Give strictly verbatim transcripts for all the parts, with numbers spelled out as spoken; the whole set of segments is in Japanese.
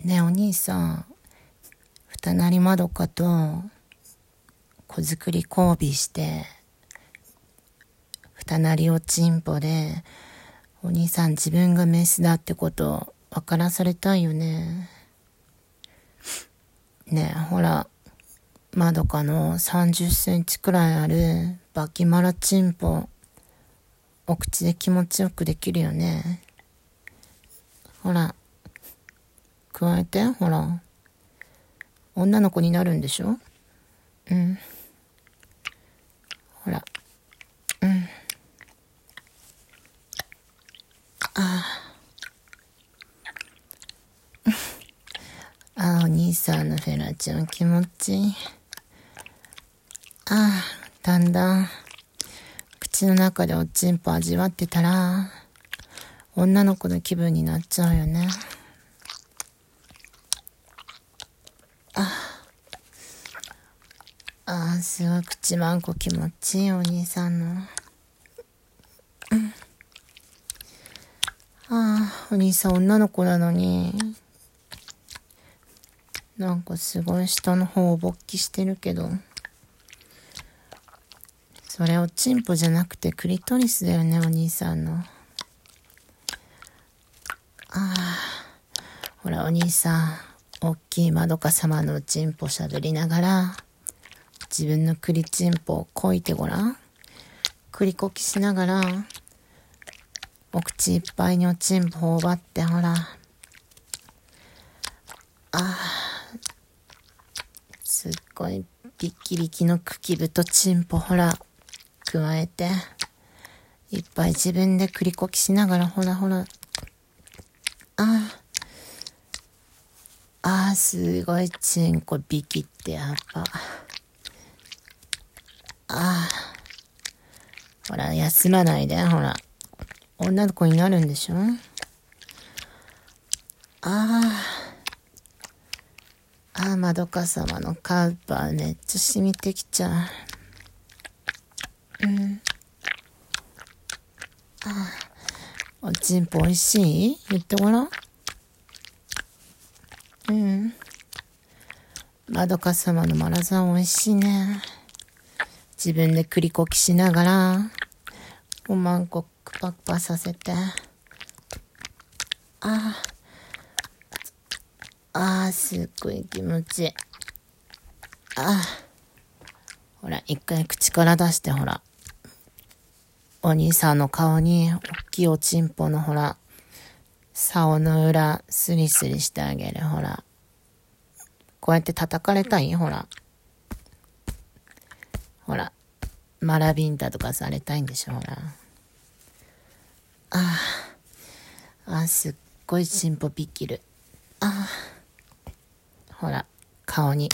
ねえお兄さん、二なりまどかと子作り交尾して二なりおちんぽで、お兄さん自分がメスだってこと分からされたいよね。ねえほら、まどかのさんじゅっセンチくらいあるバキマラチンポ、お口で気持ちよくできるよね。ほら加えて、ほら女の子になるんでしょ。うん、ほら、うん、ああ、お兄さんのフェラちゃん気持ちいい。ああ、だんだん口の中でおちんぽ味わってたら女の子の気分になっちゃうよね。ああ、すごい口まんこ気持ちいい、お兄さんの。うん、ああ、お兄さん女の子なのになんかすごい下の方を勃起してるけど、それおちんぽじゃなくてクリトリスだよね、お兄さんの。ああ、ほらお兄さん、おっきいまどか様のおちんぽしゃべりながら自分のクリチンポをこいてごらん。クリコキしながらお口いっぱいにおちんぽを奪って、ほら、ああ、すっごいビッキビキの茎ぶとチンポ、ほら加えていっぱい自分でクリコキしながら、ほらほら、ああああ、すごいチンコビキってやっぱ、ああ、ほら休まないで、ほら女の子になるんでしょ。ああああ、まどか様のカウパーめっちゃ染みてきちゃう。うん、ああ、おちんぽおいしい？言ってごらん。うん、まどか様のマラザンおいしいね。自分でクリコキしながらおまんこクパクパさせて、ああああ、すっごい気持ちいい。ああ、ほら一回口から出して、ほらお兄さんの顔におっきいおちんぽのほら竿の裏スリスリしてあげる。ほらこうやって叩かれたい？ほらほらマラビンタとかされたいんでしょ。ほら、ああ、あ、すっごいチンポピキる。ああ、ほら顔に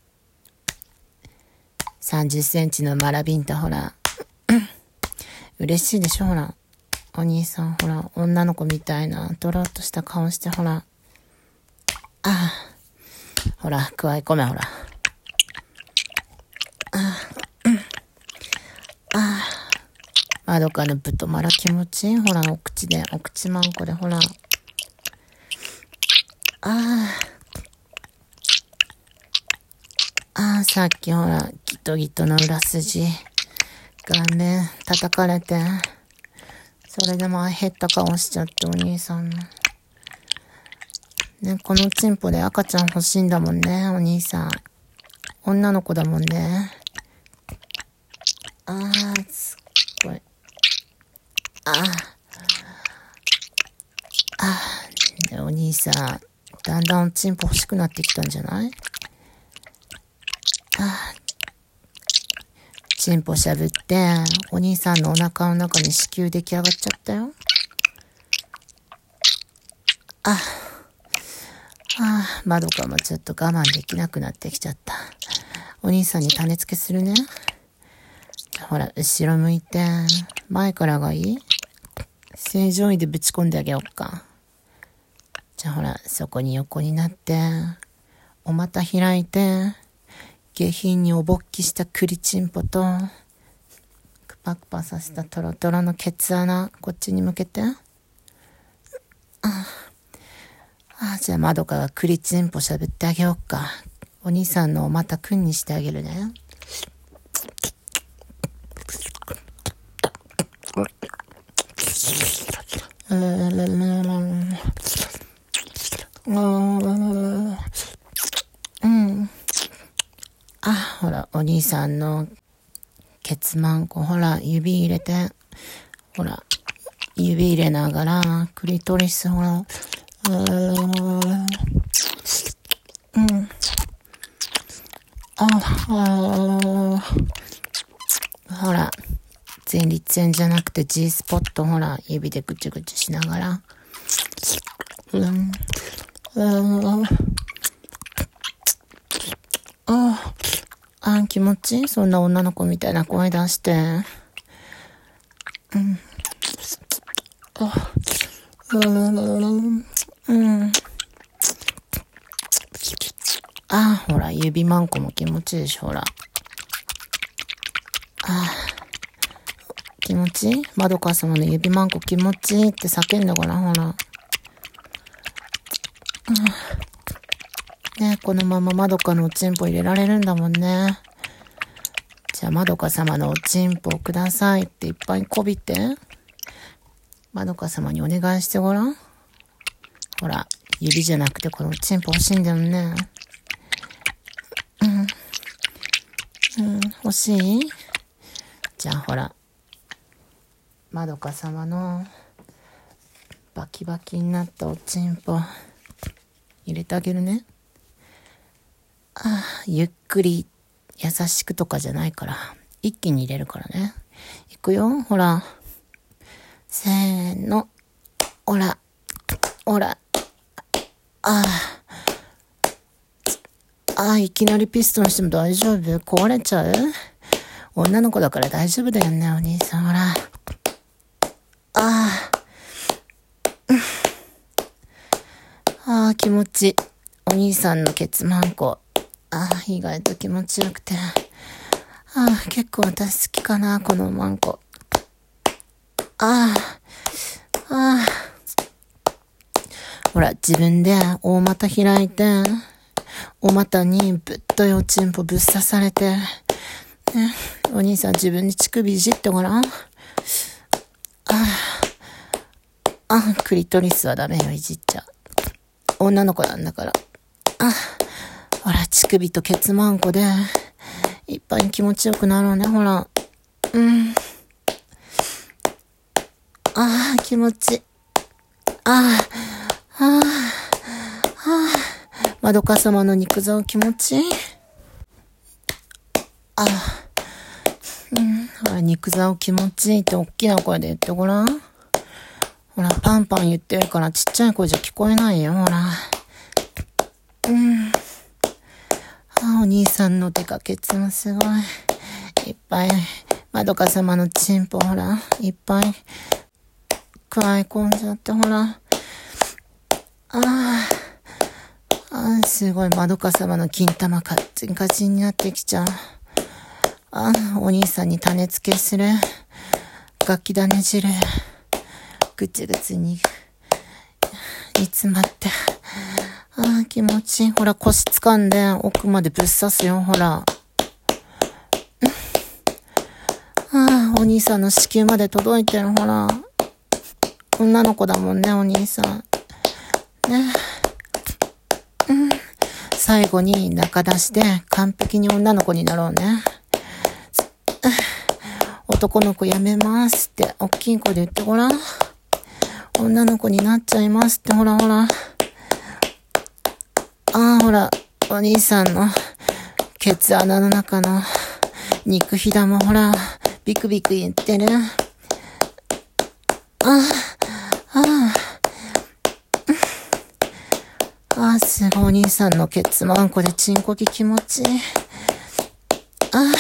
さんじゅっセンチのマラビンタ、ほら嬉しいでしょ。ほらお兄さん、ほら女の子みたいなドロッとした顔して、ほら、ああ、ほらくわえ込め、ほら、ああ、まどかのぶとまら気持ちいい。ほらお口で、お口まんこで、ほら、ああああ、さっきほらギトギトの裏筋顔面叩かれて、それでも減った顔しちゃって、お兄さんのね、このチンポで赤ちゃん欲しいんだもんね、お兄さん。女の子だもんね。あー、すっごい。あー、あー、ね、お兄さん、だんだんチンポ欲しくなってきたんじゃない？あー、チンポしゃぶって、お兄さんのお腹の中に子宮出来上がっちゃったよ。あー、あー、まどかもちょっと我慢できなくなってきちゃった。お兄さんに種付けするね。ほら後ろ向いて、前からがいい？正常位でぶち込んであげようか。じゃあほらそこに横になってお股開いて、下品におぼっきしたクリチンポとクパクパさせたトロトロのケツ穴こっちに向けて、ああ、じゃあまどかがクリチンポしゃぶってあげようか。お兄さんのをまたくんにしてあげるね。うん。あ、ほら、お兄さんのケツマンコ、ほら、指入れて、ほら、指入れながら、クリトリス、ほら、うん。あ、あほら、前立腺じゃなくて G スポット、ほら、指でぐちゅぐちゅしながら。うん。うん。ああ、気持ちいい？そんな女の子みたいな声出して。うん。あ、うん。うん。あ、ほら、指マンコも気持ちいいでしょ、ほら。あ、気持ちいい？まどか様の指マンコ気持ちいいって叫んだから、ほら。うん、ね、このまままどかのおちんぽ入れられるんだもんね。じゃあ、まどか様のおちんぽくださいっていっぱいこびて。まどか様にお願いしてごらん。ほら、指じゃなくてこのおちんぽ欲しいんだよね。うん。うん、欲しい？じゃあほら、まどか様のバキバキになったおちんぽ入れてあげるね。ああ、ゆっくり優しくとかじゃないから一気に入れるからね。いくよ、ほら、せーの、ほらほら、ああああ、いきなりピストンしても大丈夫？壊れちゃう？女の子だから大丈夫だよね、お兄さん。ほら、ああ、ああ、気持ちいい。お兄さんのケツマンコ、ああ、意外と気持ちよくて、ああ、結構私好きかな、このマンコ。ああ、ああ、ほら、自分で大股開いて、お股にぶっといおちんぽぶっ刺されて、ね、お兄さん自分に乳首いじってごらん。ああ、あ、クリトリスはダメよ、いじっちゃ。女の子なんだから。あ、ほら、乳首とケツマンコで、いっぱい気持ちよくなろうね、ほら。うん。ああ、気持ちいい。ああ、ああ、ああ、まどか様の肉竿気持ちいい。ああ、うん、ほら、肉竿気持ちいいって大きな声で言ってごらん。ほら、パンパン言ってるからちっちゃい声じゃ聞こえないよ、ほら。うん。あ、お兄さんの手かケツもすごい。いっぱい、まどか様のチンポ、ほら、いっぱい、くわえ込んじゃって、ほら。ああ、ああ、すごい、まどか様の金玉カッチンカチンになってきちゃう。ああ、お兄さんに種付けする。楽器だね汁。ぐつぐつに、煮詰まって。ああ、気持ちいい。ほら、腰掴んで奥までぶっ刺すよ、ほら。ああ、お兄さんの子宮まで届いてる、ほら。女の子だもんね、お兄さん。ね。うん。最後に中出しで完璧に女の子になろうね。男の子やめますって、おっきい声で言ってごらん。女の子になっちゃいますって、ほらほら。ああ、ほら、お兄さんのケツ穴の中の肉ひだもほら、ビクビク言ってる。ああ、ああ、ああ、すごいお兄さんのケツマンコでチンコキ気持ちいい。あ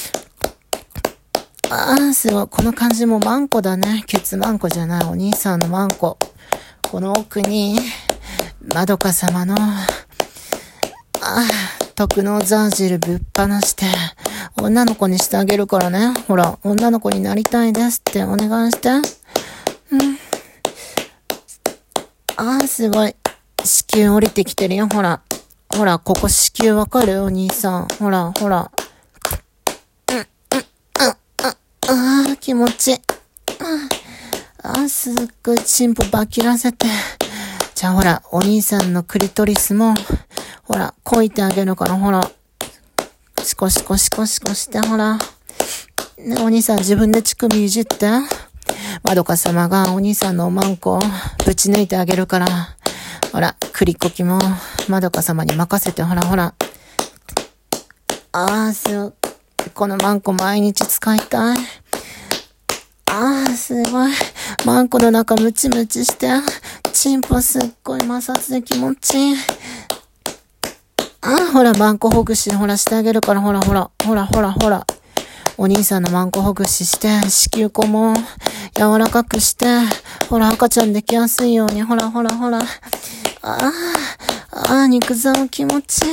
あ、ああ、すごい。この感じもマンコだね。ケツマンコじゃない。お兄さんのマンコ。この奥に、まどか様の、ああ、特納ザージルぶっ放して、女の子にしてあげるからね。ほら、女の子になりたいですってお願いして。うん。ああ、すごい。 子宮降りてきてるよ、ほら。ほら、ここ子宮わかるお兄さん。ほら、ほら。うん、うん、うん、うん、あー、気持ちいい。あー、すっごいチンポバキらせて。じゃあほら、お兄さんのクリトリスも、ほら、こいてあげるから、ほら。シコシコシコシコして、ほら。ね、お兄さん自分で乳首いじって。まどか様がお兄さんのおまんこをぶち抜いてあげるから。ほら、クリコキもまどか様に任せて、ほらほら。あー、す、このまんこ毎日使いたい。あー、すごい。まんこの中ムチムチして、チンポすっごい摩擦で気持ちいい。あー、ほら、まんこほぐし、ほらしてあげるから、ほらほら、ほらほらほら。お兄さんのまんこほぐしして、子宮口も柔らかくして、ほら赤ちゃんできやすいように、ほらほらほら。あー、あー、肉竿気持ちいい。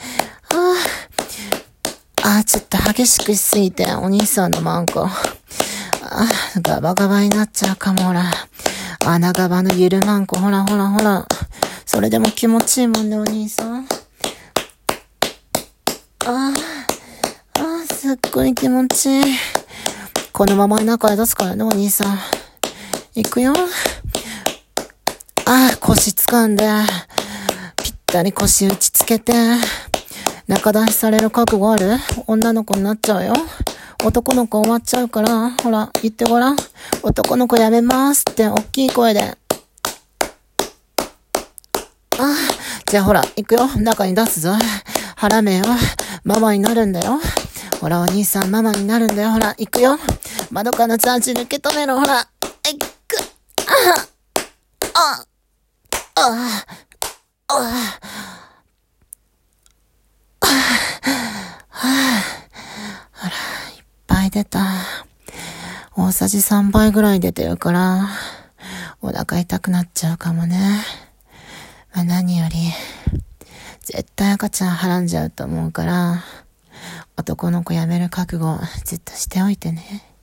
あー、あー、ちょっと激しくしすぎて、お兄さんのまんこ。あー、ガバガバになっちゃうかも、ほら。穴ガバのゆるまんこ、ほらほらほら。それでも気持ちいいもんね、お兄さん。あー、あー、すっごい気持ちいい。このまま中へ出すからね、お兄さん。行くよ。あー、腰掴んで、ぴったり腰打ちつけて、中出しされる覚悟ある？女の子になっちゃうよ。男の子終わっちゃうから、ほら、言ってごらん。男の子やめますって、大きい声で。あー、じゃあほら、行くよ。中に出すぞ。腹目よ。ママになるんだよ。ほら、お兄さんママになるんだよ。ほら、行くよ。窓からのチャージ抜け止めろ。ほら、いく。あああああああら、いっぱい出た。大さじさんばいぐらい出てるから、お腹痛くなっちゃうかもね。まあ、何より、絶対赤ちゃんはらんじゃうと思うから、男の子やめる覚悟ずっとしておいてね。